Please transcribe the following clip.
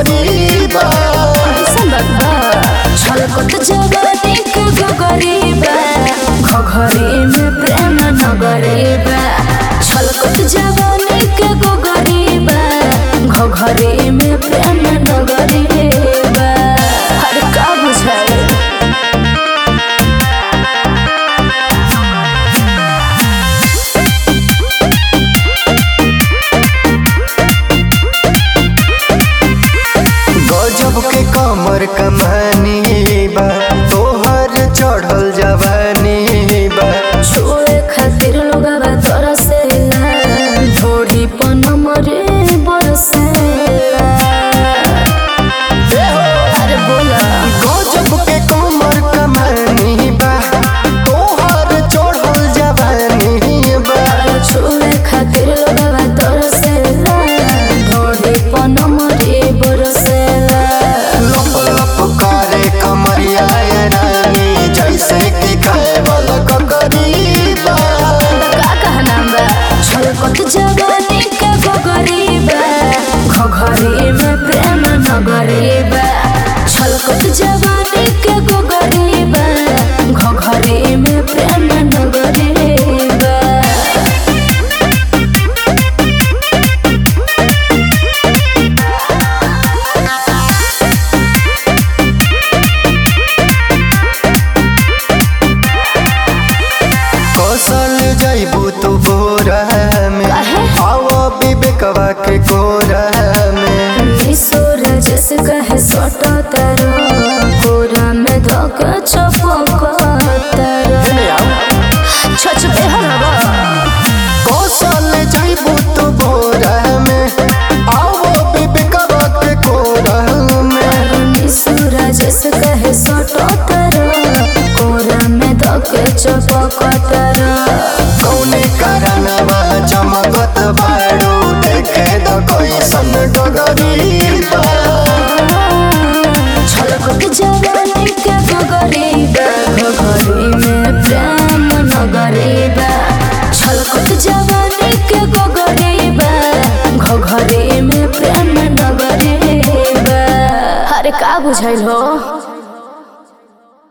गरीबा छलकत जवानी के गरीबा घघरी में प्रेम नगरीबा छलकत जवानी के गरीबा घघरी में प्रेम नगरीबा हर का बुझाए गजब के कमर कमानी बा तोहर चढ़ल जवानी बा छुए खातिर लोगवा तरसेला ढोढ़ी पन मरे बरसेला अरे बोला गजब के कमर कमानी बा तोहर चढ़ल जवानी बा छुए खातिर लोगवा तरसेला ढोढ़ी पन मरे बरसेला लप लप करे कमरिया रानी जैसे कि खाए वाला गरीबा का कहना बा छलकत जवानी के गरीबा घघरी में प्रेम नगरीबा छलकत जवानी के गरीबा घघरी में प्रेम नगरीबा कौशल जैबू तू बोरा में आओ विवेकवा के कोरा में सूरज से कहे सोटो तारो कोरा में धोके चपको तारो छछ बेहरवा कौशल जैबू तू बोरा में आओ विवेकवा के कोरा में सूरज से कहे सोटो तारो कोरा में धोके चपको तारो कौने कारणवा चमकत बाड़ू देखे द कोई सन गरीबा छलकत जवानी के गरीबा घघरी में प्रेम नगरीबा छलकत जवानी के गरीबा घघरी में प्रेम नगरीबा अरे का बुझाइल हो।